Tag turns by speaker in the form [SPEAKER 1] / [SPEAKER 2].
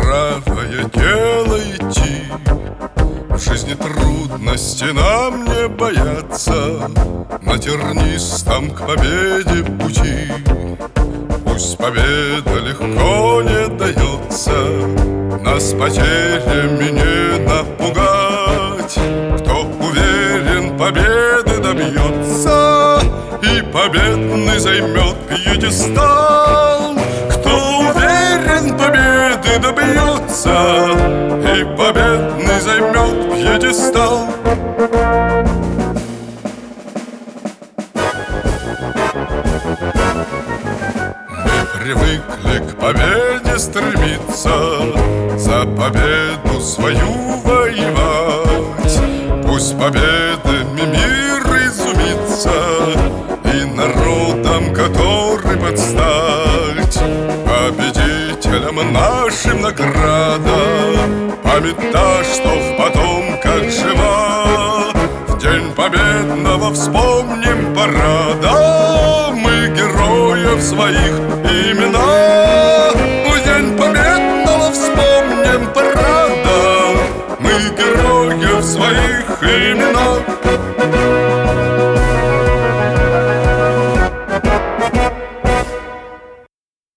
[SPEAKER 1] правое дело идти. В жизни трудности нам не бояться, на тернистом к победе пути. Пусть победа легко не дается, нас потерями не напугать. Кто уверен, победы добьется и победный займет пьедестал. Кто уверен, победы добьется и победный займет пьедестал. Привыкли к победе стремиться, за победу свою воевать. Пусть победами мир изумится и народом, который под стать. Победителям нашим награда, памята, что в потомках жива. В день победного вспомним парада мы героев своих имена. В день победного вспомним парада мы героев своих имена.